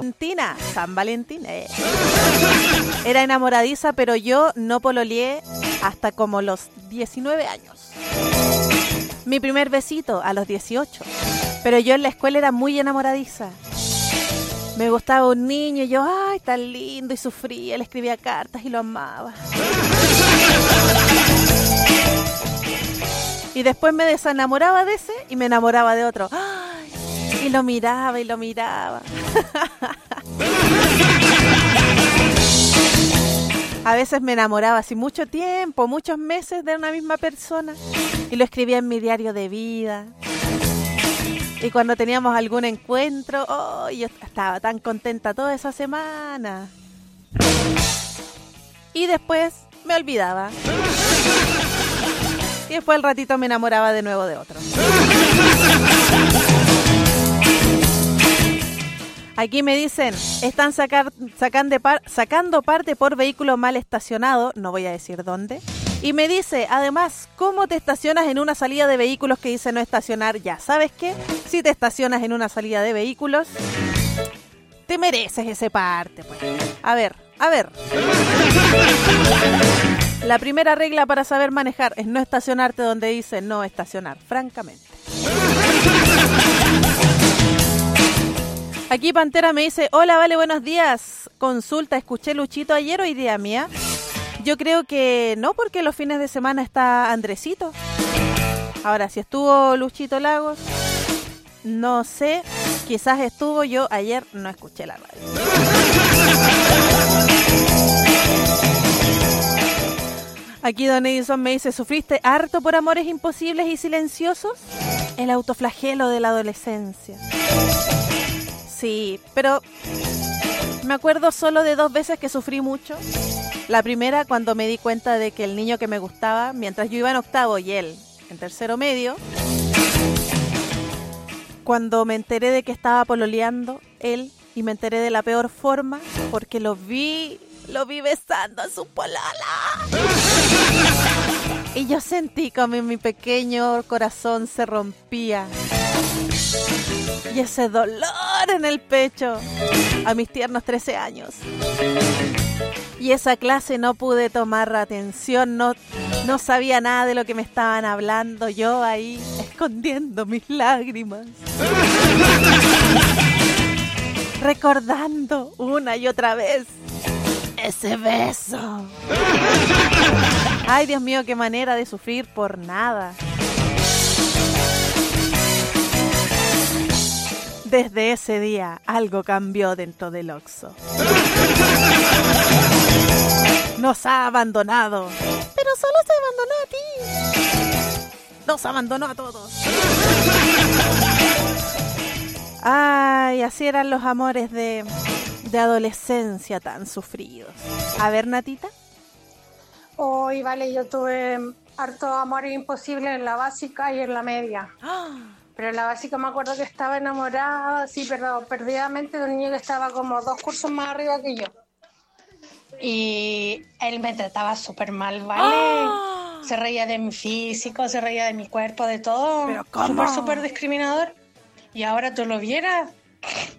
Valentina, San Valentín. Era enamoradiza, pero yo no pololeé hasta como los 19 años. Mi primer besito a los 18. Pero yo en la escuela era muy enamoradiza. Me gustaba un niño y yo, ay, tan lindo, y sufría, le escribía cartas y lo amaba. Y después me desenamoraba de ese y me enamoraba de otro. Ay, y lo miraba y lo miraba. A veces me enamoraba así mucho tiempo, muchos meses de una misma persona. Y lo escribía en mi diario de vida. Y cuando teníamos algún encuentro, oh, yo estaba tan contenta toda esa semana. Y después me olvidaba. Y después al ratito me enamoraba de nuevo de otro. Aquí me dicen, están sacando parte por vehículo mal estacionado, no voy a decir dónde. Y me dice, además, ¿cómo te estacionas en una salida de vehículos que dice no estacionar? Ya, ¿sabes qué? Si te estacionas en una salida de vehículos, te mereces ese parte, pues. A ver. La primera regla para saber manejar es no estacionarte donde dice no estacionar, francamente. Aquí Pantera me dice, hola, Vale, buenos días. Consulta, escuché Luchito ayer o idea mía. Yo creo que no, porque los fines de semana está Andresito. Ahora, si estuvo Luchito Lagos, no sé, quizás estuvo, yo ayer no escuché la radio. Aquí Don Edison me dice, ¿sufriste harto por amores imposibles y silenciosos? El autoflagelo de la adolescencia. Sí, pero me acuerdo solo de 2 veces que sufrí mucho. La primera, cuando me di cuenta de que el niño que me gustaba, mientras yo iba en 8º y él en 3º medio, cuando me enteré de que estaba pololeando él, y me enteré de la peor forma, porque lo vi besando a su polola. Y yo sentí como mi pequeño corazón se rompía. Y ese dolor en el pecho a mis tiernos 13 años. Y esa clase no pude tomar atención, no sabía nada de lo que me estaban hablando. Yo ahí escondiendo mis lágrimas. Recordando una y otra vez ese beso. Ay, Dios mío, qué manera de sufrir por nada. Desde ese día, algo cambió dentro del Oxxo. Nos ha abandonado. Pero solo se abandonó a ti. Nos abandonó a todos. Ay, así eran los amores de adolescencia tan sufridos. A ver, Natita. Hoy, vale, yo tuve harto amores imposibles en la básica y en la media. Pero en la básica me acuerdo que estaba enamorada, sí, pero perdidamente de un niño que estaba como 2 cursos más arriba que yo. Y él me trataba súper mal, ¿vale? Se reía de mi físico, se reía de mi cuerpo, de todo. ¿Pero cómo? Súper discriminador. Y ahora tú lo vieras,